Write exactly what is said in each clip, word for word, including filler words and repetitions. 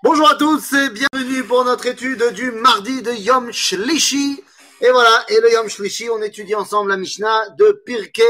Bonjour à tous et bienvenue pour notre étude du mardi de Yom Shlishi. Et voilà, et le Yom Shlishi, on étudie ensemble la Mishnah de Pirkei.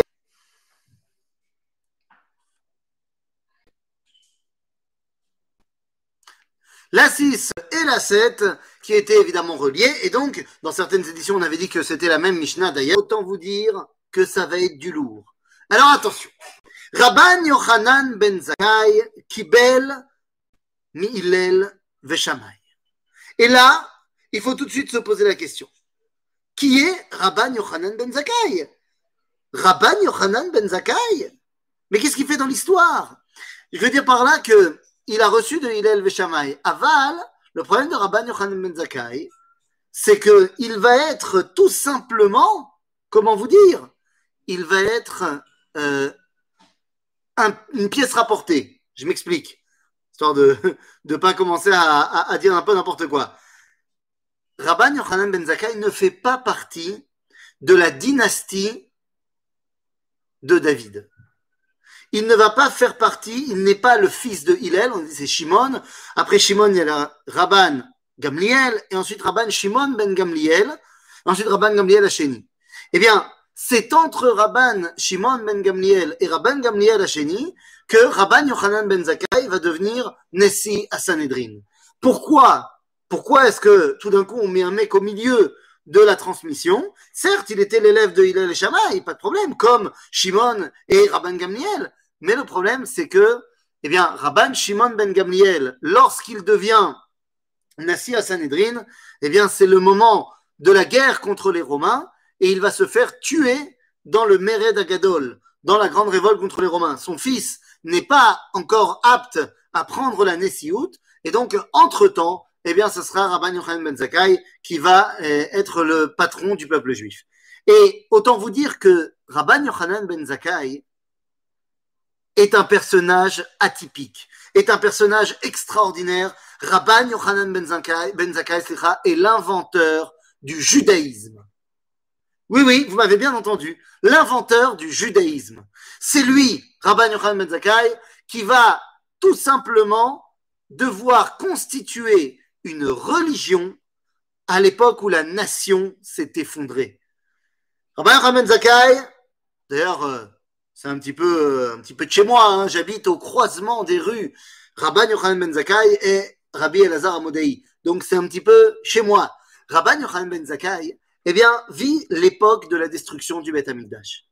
La six et la sept, qui étaient évidemment reliées. Et donc, dans certaines éditions, on avait dit que c'était la même Mishnah d'ailleurs. Autant vous dire que ça va être du lourd. Alors attention. Rabban Yochanan ben Zakkai, Kibel, Mi Hillel, Veshamay. Et là, il faut tout de suite se poser la question. Qui est Rabban Yochanan ben Zakkai? Rabban Yochanan ben Zakkai? Mais qu'est-ce qu'il fait dans l'histoire? Je veux dire par là que il a reçu de Hillel Veshamay. Aval, le problème de Rabban Yochanan ben Zakkai, c'est qu'il va être tout simplement, comment vous dire, il va être euh, un, une pièce rapportée. Je m'explique, histoire de ne pas commencer à, à, à dire un peu n'importe quoi. Rabban Yochanan ben Zakkai ne fait pas partie de la dynastie de David. Il ne va pas faire partie, il n'est pas le fils de Hillel, on dit c'est Shimon. Après Shimon, il y a la Rabban Gamliel, et ensuite Rabban Shimon ben Gamliel, ensuite Rabban Gamliel Hasheni. Eh bien, c'est entre Rabban Shimon ben Gamliel et Rabban Gamliel Hasheni que Rabban Yochanan ben Zakkai va devenir Nessi à Sanhedrin. Pourquoi? Pourquoi est-ce que tout d'un coup on met un mec au milieu de la transmission? Certes, il était l'élève de Hillel et Shammai, pas de problème, comme Shimon et Rabban Gamliel. Mais le problème, c'est que, eh bien, Rabban Shimon ben Gamliel, lorsqu'il devient Nassi à Sanhedrin, eh bien, c'est le moment de la guerre contre les Romains, et il va se faire tuer dans le Mered Agadol, dans la grande révolte contre les Romains. Son fils n'est pas encore apte à prendre la Nessiout, et donc, entre-temps, eh bien, ce sera Rabban Yochanan ben Zakkai qui va euh, être le patron du peuple juif. Et autant vous dire que Rabban Yochanan ben Zakkai est un personnage atypique, est un personnage extraordinaire. Rabban Yochanan ben Zakkai, ben Zakkai est l'inventeur du judaïsme. Oui, oui, vous m'avez bien entendu. L'inventeur du judaïsme. C'est lui, Rabban Yochanan ben Zakkai, qui va tout simplement devoir constituer une religion à l'époque où la nation s'est effondrée. Rabban Yochanan ben Zakkai, d'ailleurs, euh, c'est un petit peu, un petit peu de chez moi, hein, j'habite au croisement des rues Rabban Yochanan ben Zakkai et Rabbi Elazar Amodei. Donc c'est un petit peu chez moi. Rabban Yochanan ben Zakkai, eh bien, vit l'époque de la destruction du Beth Amikdash.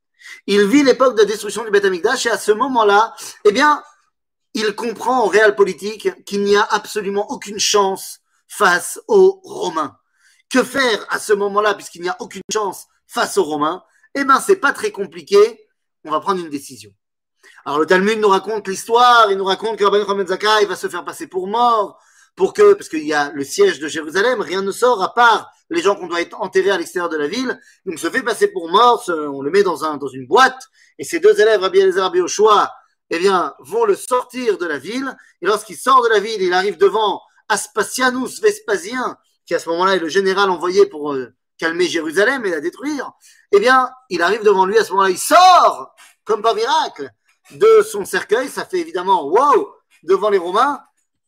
Il vit l'époque de la destruction du Beth Amikdash et à ce moment-là, eh bien, il comprend en réel politique qu'il n'y a absolument aucune chance face aux Romains. Que faire à ce moment-là, puisqu'il n'y a aucune chance face aux Romains? Eh bien, c'est pas très compliqué. On va prendre une décision. Alors, le Talmud nous raconte l'histoire. Il nous raconte que Rabban Yochanan ben Zakkai va se faire passer pour mort, pour que, parce qu'il y a le siège de Jérusalem, rien ne sort à part les gens qu'on doit être enterrés à l'extérieur de la ville. Donc, se fait passer pour mort, on le met dans un, dans une boîte, et ses deux élèves, Rabbi Eliezer, Rabbi Yoshua, eh bien, vont le sortir de la ville. Et lorsqu'il sort de la ville, il arrive devant Aspasianus Vespasien, qui à ce moment-là est le général envoyé pour euh, calmer Jérusalem et la détruire. Eh bien, il arrive devant lui, à ce moment-là, il sort, comme par miracle, de son cercueil. Ça fait évidemment wow devant les Romains.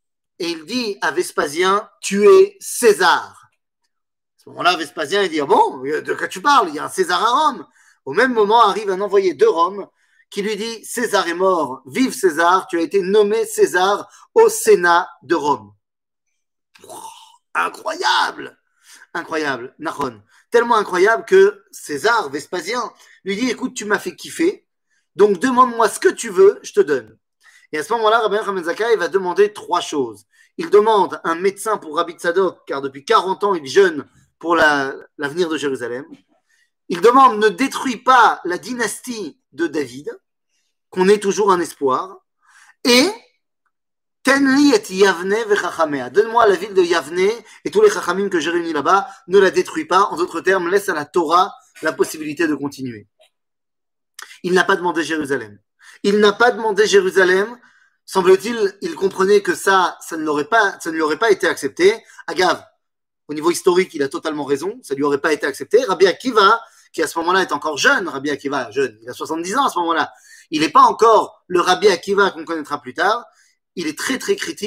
Et il dit à Vespasien, tuez César. À ce moment-là, Vespasien, il dit, ah bon, de quoi tu parles? Il y a un César à Rome. Au même moment, arrive un envoyé de Rome qui lui dit, César est mort, vive César, tu as été nommé César au Sénat de Rome. Oh, incroyable! Incroyable, Nahon. Tellement incroyable que César, Vespasien, lui dit, écoute, tu m'as fait kiffer, donc demande-moi ce que tu veux, je te donne. Et à ce moment-là, Rabban Yochanan ben Zakkai va demander trois choses. Il demande un médecin pour Rabbi Tzadok, car depuis quarante ans, il jeûne pour la, l'avenir de Jérusalem. Il demande, ne détruis pas la dynastie de David, qu'on ait toujours un espoir. Et Tenli et Yavne vechachamea. Donne-moi la ville de Yavne et tous les chachamim que j'ai réunis là-bas. Ne la détruis pas. En d'autres termes, laisse à la Torah la possibilité de continuer. Il n'a pas demandé Jérusalem. Il n'a pas demandé Jérusalem. Semble-t-il, il comprenait que ça, ça ne l'aurait pas, ça ne lui aurait pas été accepté. Agave, au niveau historique, il a totalement raison. Ça ne lui aurait pas été accepté. Rabbi Akiva, qui à ce moment-là est encore jeune, Rabbi Akiva, jeune, il a soixante-dix ans à ce moment-là. Il n'est pas encore le Rabbi Akiva qu'on connaîtra plus tard. Il est très très critique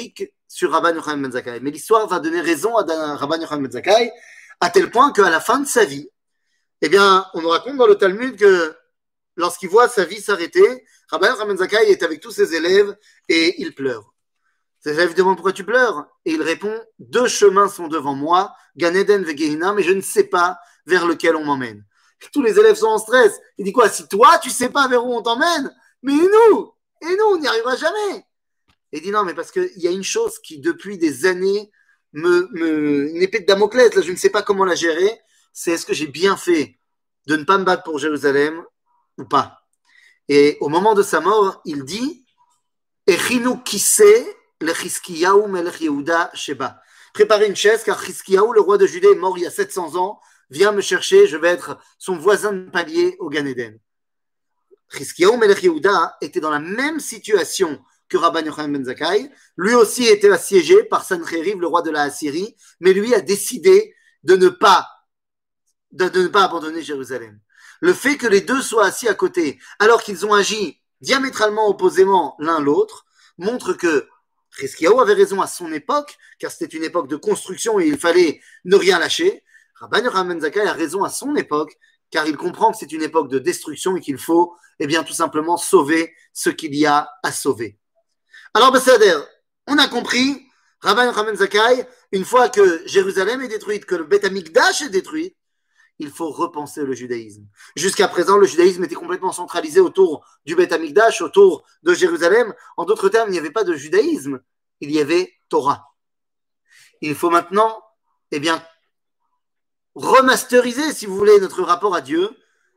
sur Rabban Yochanan ben Zakkai. Mais l'histoire va donner raison à Rabban Yochanan ben Zakkai, à tel point qu'à la fin de sa vie, eh bien, on nous raconte dans le Talmud que lorsqu'il voit sa vie s'arrêter, Rabban Yochanan ben Zakkai est avec tous ses élèves et il pleure. Ses élèves demandent pourquoi tu pleures et il répond, deux chemins sont devant moi, Gan Eden et Gehinna, mais je ne sais pas vers lequel on m'emmène. Tous les élèves sont en stress. Il dit quoi? Si toi, tu ne sais pas vers où on t'emmène, mais et nous? Et nous, on n'y arrivera jamais. Et il dit non, mais parce qu'il y a une chose qui, depuis des années, me, me, une épée de Damoclès, là, je ne sais pas comment la gérer, c'est est-ce que j'ai bien fait de ne pas me battre pour Jérusalem ou pas? Et au moment de sa mort, il dit Echinu kissé le Chizkiyahu melech Yehuda sheba. Préparez une chaise, car Chizkiyahu, le roi de Judée, est mort il y a sept cents ans. Viens me chercher, je vais être son voisin de palier au Gan Eden. Chizkiyahu melech Yehuda était dans la même situation que Rabban Yochanan ben Zakkai. Lui aussi était assiégé par Sancheriv, le roi de la Assyrie, mais lui a décidé de ne pas, de, de ne pas abandonner Jérusalem. Le fait que les deux soient assis à côté, alors qu'ils ont agi diamétralement opposément l'un l'autre, montre que Chizkiyahu avait raison à son époque, car c'était une époque de construction et il fallait ne rien lâcher. Rabban Yochanan ben Zakkai a raison à son époque, car il comprend que c'est une époque de destruction et qu'il faut, eh bien, tout simplement sauver ce qu'il y a à sauver. Alors, Besséder, on a compris, Rabban Yochanan ben Zakkai, une fois que Jérusalem est détruite, que le Beth Amikdash est détruit, il faut repenser le judaïsme. Jusqu'à présent, le judaïsme était complètement centralisé autour du Beth Amikdash, autour de Jérusalem. En d'autres termes, il n'y avait pas de judaïsme, il y avait Torah. Il faut maintenant, eh bien, remasteriser, si vous voulez, notre rapport à Dieu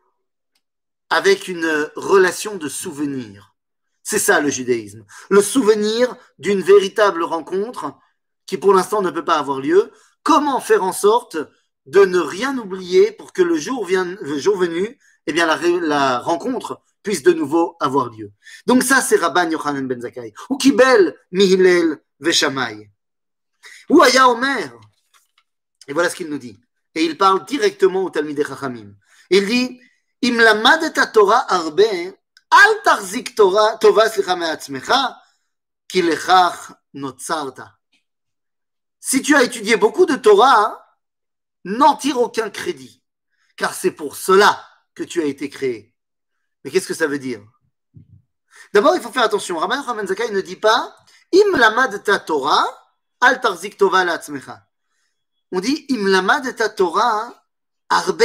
avec une relation de souvenir. C'est ça le judaïsme. Le souvenir d'une véritable rencontre qui pour l'instant ne peut pas avoir lieu. Comment faire en sorte de ne rien oublier pour que le jour, vienne, le jour venu, eh bien la, la rencontre puisse de nouveau avoir lieu. Donc ça, c'est Rabban Yochanan ben Zakkai. Ou Kibel Mihilel Veshamay. Ou Aya Omer. Et voilà ce qu'il nous dit. Et il parle directement au Talmidei Chachamim. Il dit, Im lamadet Torah arbe, al tarzik Torah tova slicha me'atzmecha, ki lechach notzarta. Si tu as étudié beaucoup de Torah, n'en tire aucun crédit, car c'est pour cela que tu as été créé. Mais qu'est-ce que ça veut dire? D'abord, il faut faire attention. Rabban Yochanan ben Zakkai ne dit pas Im lamad ta Torah, al tarzik tova la'atzmecha. On dit Im lamad ta Torah arbe.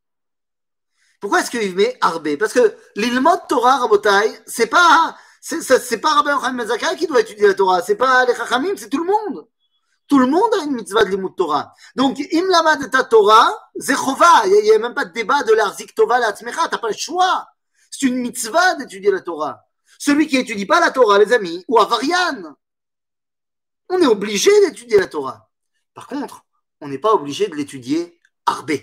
Pourquoi est-ce qu'il met arbe? Parce que l'ilmod Torah, Rabotai, c'est pas c'est, c'est, c'est pas Rabban Yochanan ben Zakkai qui doit étudier la Torah, c'est pas les Chachamim, c'est tout le monde. Tout le monde a une mitzvah de limud Torah. Donc, im lamad ta Torah, c'est chova. Il n'y a même pas de débat de l'arzik tova la'atzmecha. Tu n'as pas le choix. C'est une mitzvah d'étudier la Torah. Celui qui n'étudie pas la Torah, les amis, ou avarian, on est obligé d'étudier la Torah. Par contre, on n'est pas obligé de l'étudier arbé.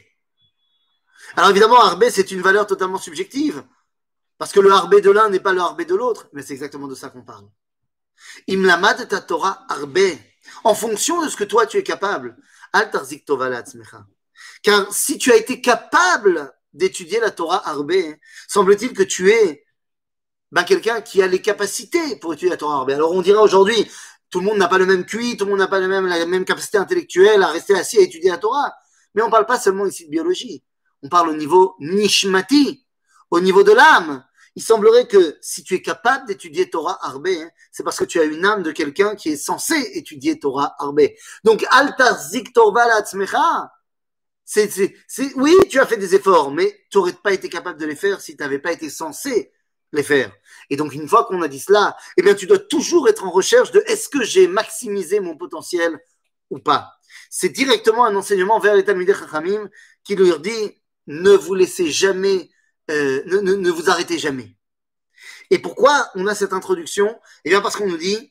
Alors évidemment, arbé, c'est une valeur totalement subjective. Parce que le arbé de l'un n'est pas le arbé de l'autre. Mais c'est exactement de ça qu'on parle. Im lamad ta Torah arbé. En fonction de ce que toi tu es capable. Al tarzik tova la'atzmecha. Car si tu as été capable d'étudier la Torah arbé, semble-t-il que tu es ben, quelqu'un qui a les capacités pour étudier la Torah arbé. Alors on dira aujourd'hui, tout le monde n'a pas le même Q I, tout le monde n'a pas le même, la même capacité intellectuelle à rester assis à étudier la Torah. Mais on ne parle pas seulement ici de biologie. On parle au niveau nishmati, au niveau de l'âme. Il semblerait que si tu es capable d'étudier Torah arbé, hein, c'est parce que tu as une âme de quelqu'un qui est censé étudier Torah arbé. Donc, al tarzik tova la'atzmecha, c'est, c'est, c'est, oui, tu as fait des efforts, mais tu n'aurais pas été capable de les faire si tu n'avais pas été censé les faire. Et donc, une fois qu'on a dit cela, eh bien, tu dois toujours être en recherche de est-ce que j'ai maximisé mon potentiel ou pas. C'est directement un enseignement vers les Talmidei Chachamim qui leur dit ne vous laissez jamais Euh, ne, ne, ne vous arrêtez jamais. Et pourquoi on a cette introduction? Eh bien parce qu'on nous dit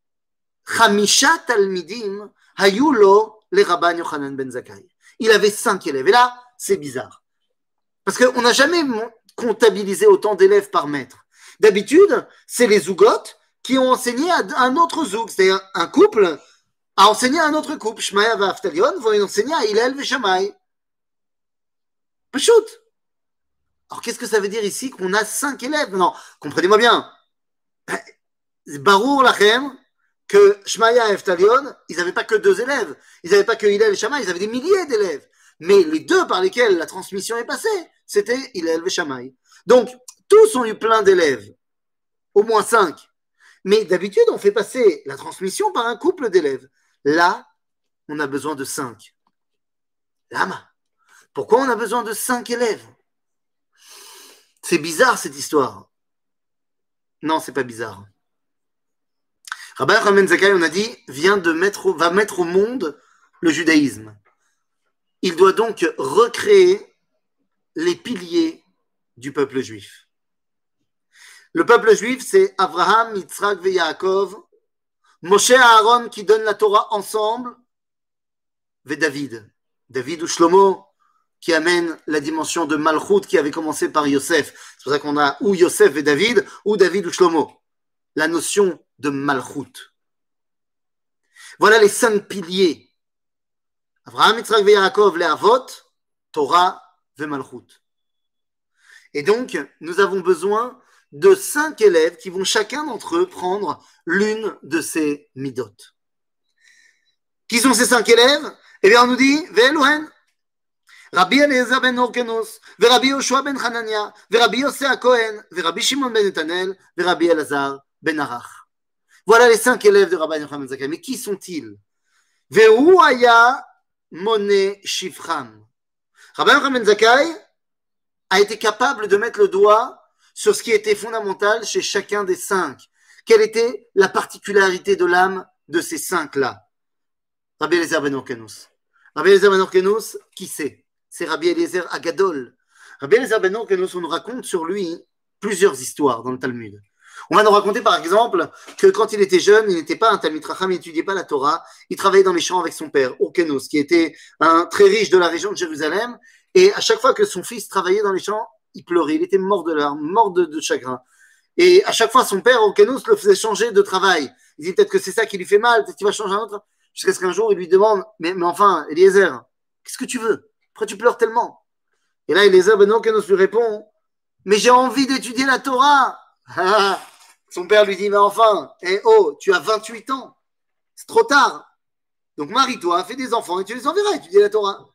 Chamisha Talmidim Hayulo le Rabban Yochanan ben Zakkai. Il avait cinq élèves. Et là, c'est bizarre. Parce qu'on n'a jamais comptabilisé autant d'élèves par maître. D'habitude, c'est les zougotes qui ont enseigné à un autre zoug. C'est-à-dire un couple a enseigné à un autre couple. Shmaya et Aftalion vont enseigner à Hillel et Shammai. Peshut. Alors, qu'est-ce que ça veut dire ici qu'on a cinq élèves? Non, comprenez-moi bien. Barour lachem, que Shmaya et Eftalion, ils n'avaient pas que deux élèves. Ils n'avaient pas que Hillel et Shammai, ils avaient des milliers d'élèves. Mais les deux par lesquels la transmission est passée, c'était Hillel et Shammai. Donc, tous ont eu plein d'élèves. Au moins cinq. Mais d'habitude, on fait passer la transmission par un couple d'élèves. Là, on a besoin de cinq. Lama. Pourquoi on a besoin de cinq élèves? C'est bizarre cette histoire. Non, c'est pas bizarre. Rabbi Yochanan Zakkai, on a dit, vient de mettre, va mettre au monde le judaïsme. Il doit donc recréer les piliers du peuple juif. Le peuple juif, c'est Abraham, Yitzhak et Yaakov, Moshe et Aaron qui donnent la Torah ensemble, et David. David ou Shlomo qui amène la dimension de Malchut qui avait commencé par Yosef. C'est pour ça qu'on a ou Yosef et David, ou David ou Shlomo. La notion de Malchut. Voilà les cinq piliers. Abraham, Yitzhak et Yaakov, les Avot, Torah et Malchut. Et donc, nous avons besoin de cinq élèves qui vont chacun d'entre eux prendre l'une de ces midot. Qui sont ces cinq élèves? Eh bien, on nous dit, Ve'eluhen, Rabbi Eliezer ben Horkenos, Rabbi Yoshua ben Hanania, Rabbi Yossé Cohen, Rabbi Shimon ben Netanel, Rabbi Elazar ben Arach. Voilà les cinq élèves de Rabbi Yochanan Zakkai. Mais qui sont-ils? Ve'hu haya moné shifram. Rabbi Yochanan Zakkai a été capable de mettre le doigt sur ce qui était fondamental chez chacun des cinq. Quelle était la particularité de l'âme de ces cinq-là? Rabbi Eliezer ben Horkenos. Rabbi Eliezer ben Horkenos, qui c'est? C'est Rabbi Eliezer Agadol. Rabbi Eliezer ben Horkenos, on nous raconte sur lui plusieurs histoires dans le Talmud. On va nous raconter par exemple que quand il était jeune, il n'était pas un Talmid Chacham, il n'étudiait pas la Torah, il travaillait dans les champs avec son père, Horkenos, qui était un très riche de la région de Jérusalem, et à chaque fois que son fils travaillait dans les champs, il pleurait, il était mort de larmes, mort de, de chagrin. Et à chaque fois, son père, Horkenos, le faisait changer de travail. Il dit peut-être que c'est ça qui lui fait mal, peut-être qu'il va changer un autre. Jusqu'à ce qu'un jour, il lui demande, mais, mais enfin, Eliezer, qu'est-ce que tu veux? Pourquoi tu pleures tellement? Et là, Eliezer ben Horkenos lui répond, mais j'ai envie d'étudier la Torah. Son père lui dit, mais enfin, eh oh, tu as vingt-huit ans, c'est trop tard. Donc marie-toi, fais des enfants et tu les enverras étudier la Torah.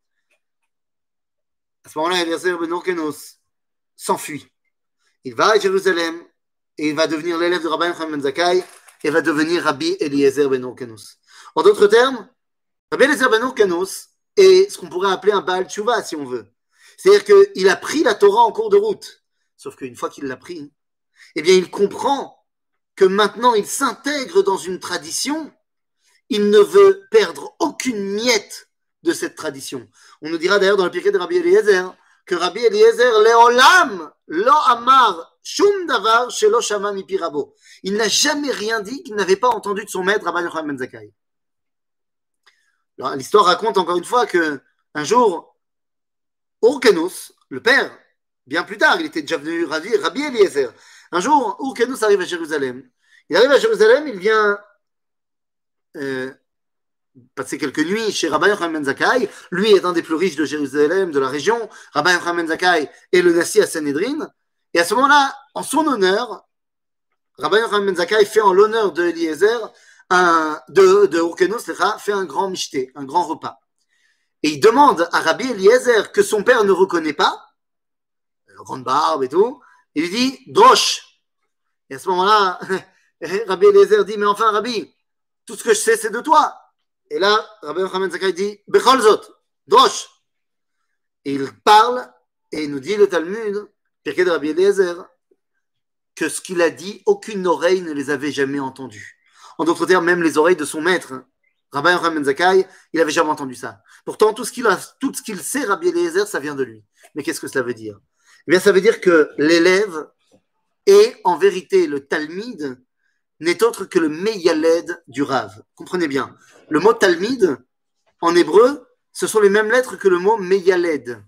À ce moment-là, Eliezer ben Horkenos s'enfuit. Il va à Jérusalem et il va devenir l'élève de Rabbi Yochanan Zakkai et va devenir Rabbi Eliezer ben Horkenos. En d'autres termes, Rabbi Eliezer ben Horkenos est ce qu'on pourrait appeler un Baal Tshuva si on veut. C'est-à-dire qu'il a pris la Torah en cours de route. Sauf qu'une fois qu'il l'a pris, eh bien il comprend que maintenant il s'intègre dans une tradition. Il ne veut perdre aucune miette de cette tradition. On nous dira d'ailleurs dans le Pirkei de Rabbi Eliezer que Rabbi Eliezer Leolam lo amar shum davar shelo shama mipi rabo. Il n'a jamais rien dit qu'il n'avait pas entendu de son maître Rabbi Yochanan ben Zakkai. L'histoire raconte encore une fois que un jour, Horkenos, le père, bien plus tard, il était déjà venu Rabbi, Rabbi Eliezer. Un jour, Horkenos arrive à Jérusalem. Il arrive à Jérusalem, il vient euh, passer quelques nuits chez Rabbi Yochanan ben Zakkai. Lui est un des plus riches de Jérusalem, de la région. Rabbi Yochanan ben Zakkai est le Nassi à Sanhedrin. Et à ce moment-là, en son honneur, Rabbi Yochanan ben Zakkai fait en l'honneur de Eliezer, un, de, de Horkenos, fait un grand michté, un grand repas. Et il demande à Rabbi Eliezer que son père ne reconnaît pas, la grande barbe et tout, il lui dit « Drosh ». Et à ce moment-là, Rabbi Eliezer dit « Mais enfin, Rabbi, tout ce que je sais, c'est de toi ». Et là, Rabbi Yochanan ben Zakkai dit « Bechol zot, Drosh ». Et il parle, et il nous dit le Talmud, Pirkei de Rabbi Eliezer, que ce qu'il a dit, aucune oreille ne les avait jamais entendus. En d'autres termes, même les oreilles de son maître, Rabbi Yochanan ben Zakkai, il n'avait jamais entendu ça. Pourtant, tout ce qu'il a, tout ce qu'il sait, Rabbi Eliezer, ça vient de lui. Mais qu'est-ce que cela veut dire? Eh bien, ça veut dire que l'élève est, en vérité, le Talmid n'est autre que le Meyaled du Rav. Comprenez bien. Le mot Talmid, en hébreu, ce sont les mêmes lettres que le mot Meyaled.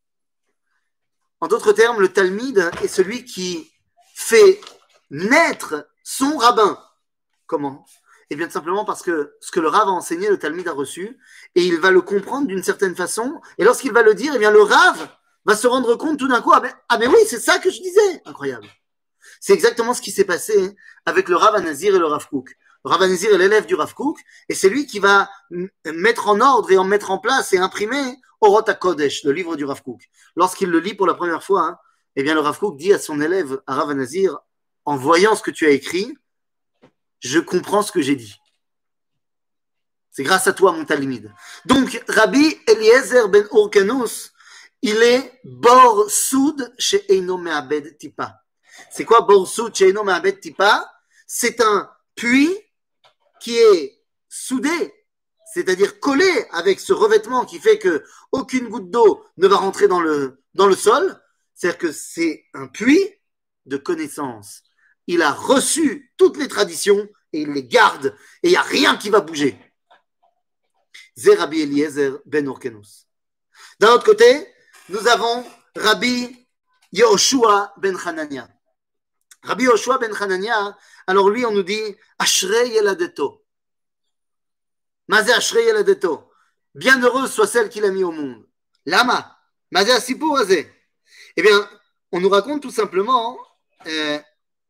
En d'autres termes, le Talmid est celui qui fait naître son rabbin. Comment? Eh bien, tout simplement parce que ce que le Rav a enseigné, le Talmid a reçu, et il va le comprendre d'une certaine façon, et lorsqu'il va le dire, eh bien, le Rav va se rendre compte tout d'un coup, ah mais, ah mais oui, c'est ça que je disais. Incroyable. C'est exactement ce qui s'est passé avec le Rav Anazir et le Rav Kook. Le Rav Anazir est l'élève du Rav Kook et c'est lui qui va mettre en ordre et en mettre en place et imprimer Orot HaKodesh, le livre du Rav Kook. Lorsqu'il le lit pour la première fois, hein, eh bien le Rav Kook dit à son élève, à Rav Anazir, en voyant ce que tu as écrit, je comprends ce que j'ai dit. C'est grâce à toi, mon Talmid. Donc, Rabbi Eliezer ben Urkanus, il est Bor Soud chez Eino Me'abed Tipa. C'est quoi Bor Soud chez Eino Me'abed Tipa? C'est un puits qui est soudé, c'est-à-dire collé avec ce revêtement qui fait que aucune goutte d'eau ne va rentrer dans le, dans le sol. C'est-à-dire que c'est un puits de connaissances. Il a reçu toutes les traditions et il les garde et il n'y a rien qui va bouger. C'est Rabbi Eliezer ben Urkanus. D'un autre côté, nous avons Rabbi Yehoshua ben Hanania. Rabbi Yehoshua ben Hanania, alors lui, on nous dit Ashrei Yeladeto. Mazé Ashrei Yeladeto. Bienheureuse soit celle qu'il a mis au monde. Lama. Mazé Asipur Azé. Eh bien, on nous raconte tout simplement. Euh,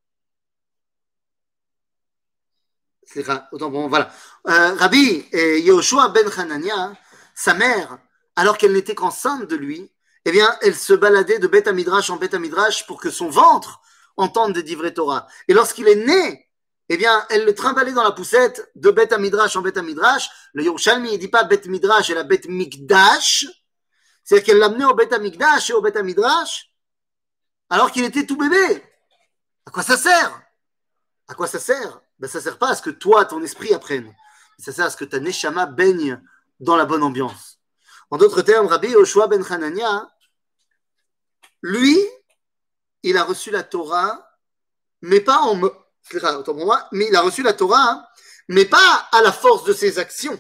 c'est autant bon, voilà. Euh, Rabbi Yehoshua ben Hanania, sa mère, alors qu'elle n'était qu'enceinte de lui, eh bien, elle se baladait de Beth Midrash en Beth Midrash pour que son ventre entende des divrei Torah. Et lorsqu'il est né, eh bien, elle le trimballait dans la poussette de Beth Midrash en Beth Midrash. Le Yerushalmi, il ne dit pas Beth Midrash, elle a Beth Mikdash. C'est-à-dire qu'elle l'amenait au Beth Mikdash et au Beth Midrash alors qu'il était tout bébé. À quoi ça sert? À quoi ça sert? Ben, ça ne sert pas à ce que toi, ton esprit apprenne. Ça sert à ce que ta neshama baigne dans la bonne ambiance. En d'autres termes, Rabbi Yehoshua ben Hanania, lui, il a reçu la Torah, mais pas en... Autant pour moi, mais il a reçu la Torah, hein, mais pas à la force de ses actions.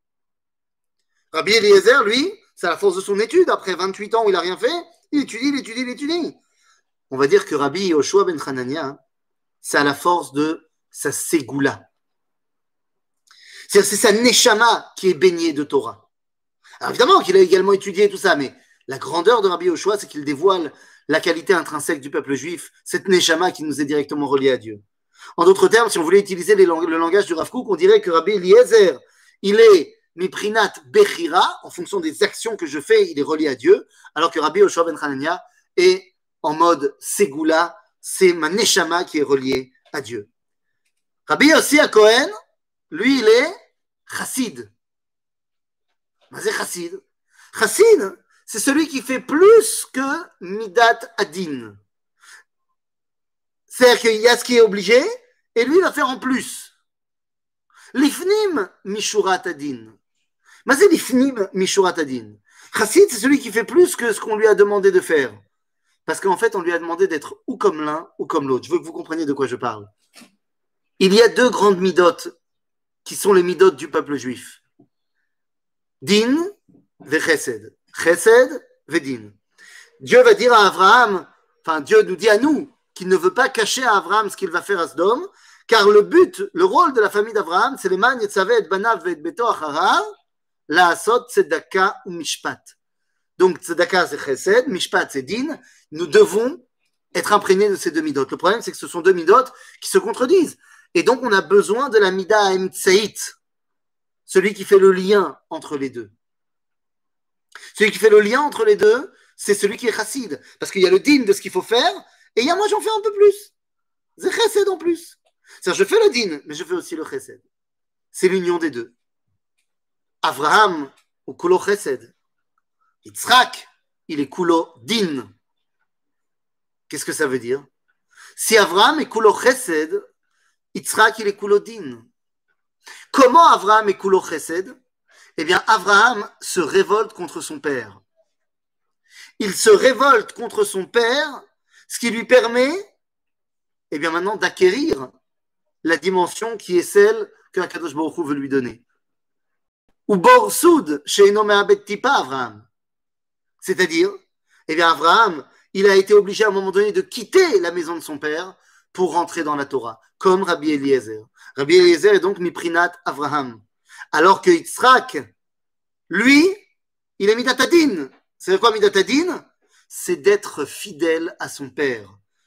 Rabbi Eliezer, lui, c'est à la force de son étude. Après vingt-huit ans où il n'a rien fait, il étudie, il étudie, il étudie. On va dire que Rabbi Yehoshua ben Hanania, c'est à la force de sa ségoula. C'est-à-dire c'est sa neshama qui est baignée de Torah. Alors évidemment qu'il a également étudié tout ça, mais la grandeur de Rabbi Yehoshua, c'est qu'il dévoile la qualité intrinsèque du peuple juif, cette neshama qui nous est directement reliée à Dieu. En d'autres termes, si on voulait utiliser les lang- le langage du Rav Kook, on dirait que Rabbi Eliezer, il est miprinat bechira, en fonction des actions que je fais, il est relié à Dieu, alors que Rabbi Yehoshua ben Hanania est en mode ségoula, c'est ma neshama qui est reliée à Dieu. Rabbi Yossi HaKohen, lui, il est chassid. Mais c'est chassid. Chassid, c'est celui qui fait plus que midat adin. C'est-à-dire qu'il y a ce qui est obligé, et lui, il va faire en plus. L'ifnim mishurat adin. Mais c'est l'ifnim mishurat adin. Chassid, c'est celui qui fait plus que ce qu'on lui a demandé de faire. Parce qu'en fait, on lui a demandé d'être ou comme l'un ou comme l'autre. Je veux que vous compreniez de quoi je parle. Il y a deux grandes midotes qui sont les midotes du peuple juif. Din ve chesed. Chesed ve din. Dieu va dire à Abraham, enfin Dieu nous dit à nous, qu'il ne veut pas cacher à Abraham ce qu'il va faire à Sodome, car le but, le rôle de la famille d'Abraham, c'est les man yetzavé et banav et beto acharav, la asot tzedaka ou mishpat. Donc tzedaka c'est chesed, mishpat c'est din. Nous devons être imprégnés de ces deux midotes. Le problème, c'est que ce sont deux midotes qui se contredisent. Et donc, on a besoin de la mida emtseït, celui qui fait le lien entre les deux. Celui qui fait le lien entre les deux, c'est celui qui est chassid. Parce qu'il y a le din de ce qu'il faut faire, et il y a moi, j'en fais un peu plus. C'est chesed en plus. C'est-à-dire, je fais le din, mais je fais aussi le chesed. C'est l'union des deux. Avraham, ou kulo chesed. Yitzhak, il est kulo din. Qu'est-ce que ça veut dire? Si Avraham est kulo chesed, Yitzhak, il est kulo din. Comment Avraham est kulo chesed? Eh bien, Avraham se révolte contre son père. Il se révolte contre son père, ce qui lui permet, eh bien, maintenant d'acquérir la dimension qui est celle que Akadosh Baruch Hu veut lui donner. Ou bor soud chez Eino Me'abed Tipa Avraham. C'est-à-dire, eh bien, Avraham, il a été obligé à un moment donné de quitter la maison de son père pour rentrer dans la Torah, comme Rabbi Eliezer. Rabbi Eliezer est donc Miprinat Avraham. Alors que Yitzhak, lui, il est Midat Adin. C'est quoi Midat Adin? C'est d'être fidèle à son père.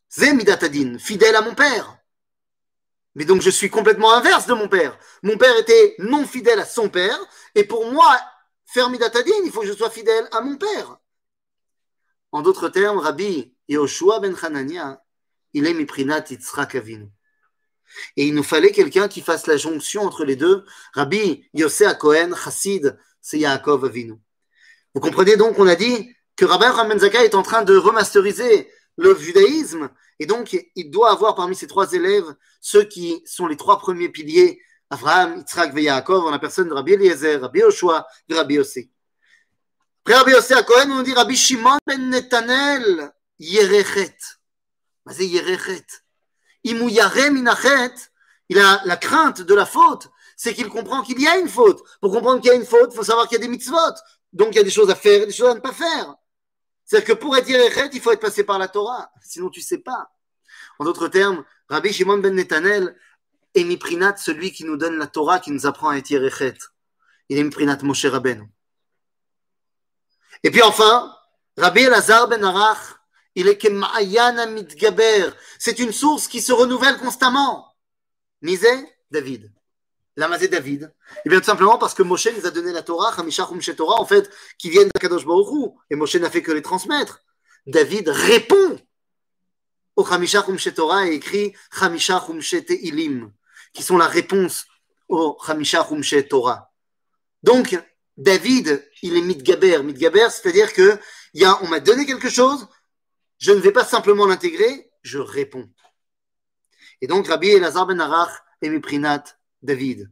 Zé midat adin, fidèle à mon père. Mais donc je suis complètement inverse de mon père. Mon père était non fidèle à son père, et pour moi, faire midat adin, il faut que je sois fidèle à mon père. En d'autres termes, Rabbi Yehoshua ben Hanania, il est miprinat Yitzhak Avinu. Et il nous fallait quelqu'un qui fasse la jonction entre les deux. Rabbi Yossé HaKohen, Chassid, c'est Yaakov Avinu. Vous comprenez donc, on a dit que Rabbi Yochanan ben Zakkai est en train de remasteriser le judaïsme, et donc il doit avoir parmi ses trois élèves ceux qui sont les trois premiers piliers, Abraham, Yitzhak et Yaakov, en la personne de Rabbi Eliezer, Rabbi Yoshua et Rabbi Yossé. Après Rabbi Yossé HaKohen, on dit Rabbi Shimon ben Netanel, Yerechet. C'est Yerechet. Imou Yareh Minachet, il a la crainte de la faute, c'est qu'il comprend qu'il y a une faute. Pour comprendre qu'il y a une faute, il faut savoir qu'il y a des mitzvot. Donc il y a des choses à faire et des choses à ne pas faire. C'est-à-dire que pour être Yerechet, il faut être passé par la Torah, sinon tu ne sais pas. En d'autres termes, Rabbi Shimon ben Netanel est miprinat, celui qui nous donne la Torah, qui nous apprend à être Yerechet. Il est miprinat Moshe Rabbeinu. Et puis enfin, Rabbi Elazar ben Arach, il est Kema'ayana mitgaber. C'est une source qui se renouvelle constamment. Misé, David. Lamazé David. Et bien tout simplement parce que Moshe nous a donné la Torah, Chamisha Chumshe Torah, en fait, qui viennent d'Akadosh Baruch Hu. Et Moshe n'a fait que les transmettre. David répond au Chamisha Chumshe Torah et écrit Chamisha Chumshe Teilim, qui sont la réponse au Chamisha Chumshe Torah. Donc, David, il est mitgaber. Mitgaber, c'est-à-dire que il y a, on m'a donné quelque chose, je ne vais pas simplement l'intégrer, je réponds. Et donc, Rabbi Elazar ben Arach est miprinat David.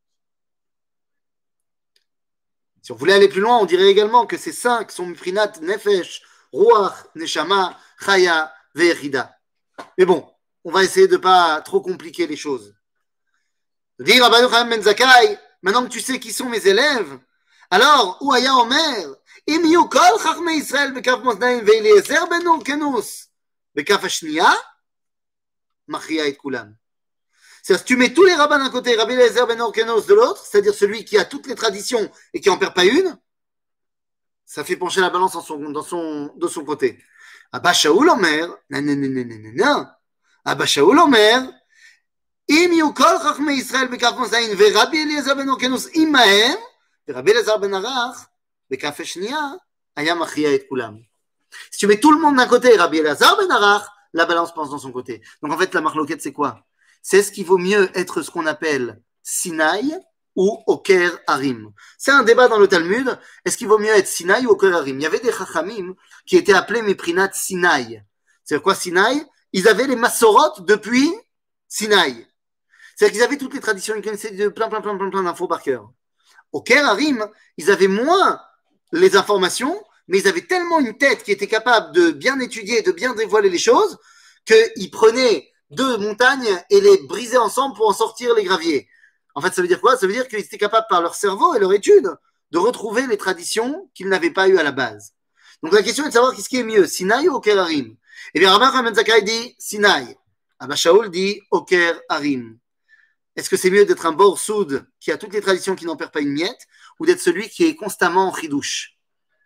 Si on voulait aller plus loin, on dirait également que ces cinq sont miprinat Nefesh, Ruach, Neshama, Chaya, Ve'echida. Mais bon, on va essayer de ne pas trop compliquer les choses. Dire Rabbi Yochanan ben Zakkai, maintenant que tu sais qui sont mes élèves, alors, Ouaya Omer, אם יהיו כל חכמי ישראל בכף מאזניים ואליעזר בן הורקנוס בכף השנייה, מכריע את כולם. C'est-à-dire, si tu mets tous les rabbins d'un côté, Rabbi Eliezer ben Horkenos de l'autre, c'est-à-dire celui qui a toutes les traditions et qui n'en perd pas une, ça fait pencher la balance dans son, dans son, de son côté. Abba Shaul Omer, nananananana, Abba Shaul Omer, אם יהיו כל חכמי ישראל בכף מאזניים ורבי אליעזר בן הורקנוס עמהם, ורבי אלעזר בן ערך, בכף השנייה, היה מכריע את כולם. Si tu mets tout le monde d'un côté, Rabbi Elazar ben Arach, la balance pense dans son côté. Donc en fait, la marloquette, c'est quoi? C'est ce qu'il vaut mieux être ce qu'on appelle Sinaï ou Oker Harim. C'est un débat dans le Talmud. Est-ce qu'il vaut mieux être Sinaï ou Oker Harim? Il y avait des Chachamim qui étaient appelés Miprinat Sinaï. C'est quoi Sinaï? Ils avaient les Massorot depuis Sinaï. C'est-à-dire qu'ils avaient toutes les traditions, ils connaissaient de plein, plein, plein, plein, plein d'infos par cœur. Oker Harim, ils avaient moins les informations, mais ils avaient tellement une tête qui était capable de bien étudier, de bien dévoiler les choses, qu'ils prenaient deux montagnes et les brisaient ensemble pour en sortir les graviers. En fait, ça veut dire quoi? Ça veut dire qu'ils étaient capables, par leur cerveau et leur étude, de retrouver les traditions qu'ils n'avaient pas eues à la base. Donc la question est de savoir qu'est-ce qui est mieux, Sinaï ou Oker Harim? Eh bien, Rabbi Yochanan ben Zakkai dit Sinaï. Abba Shaul dit Oker Harim. Est-ce que c'est mieux d'être un bor soud qui a toutes les traditions, qui n'en perd pas une miette, ou d'être celui qui est constamment en chidouche?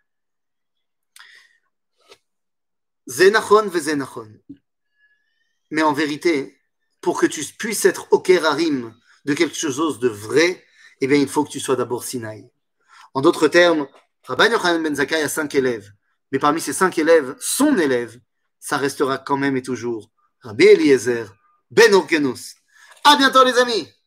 Zenachon ve zenachon. Mais en vérité, pour que tu puisses être Oker Harim de quelque chose de vrai, eh bien, il faut que tu sois d'abord Sinaï. En d'autres termes, Rabbi Yochanan ben Zakkai a cinq élèves, mais parmi ces cinq élèves, son élève, ça restera quand même et toujours Rabbi Eliezer ben Horkenos. À bientôt les amis!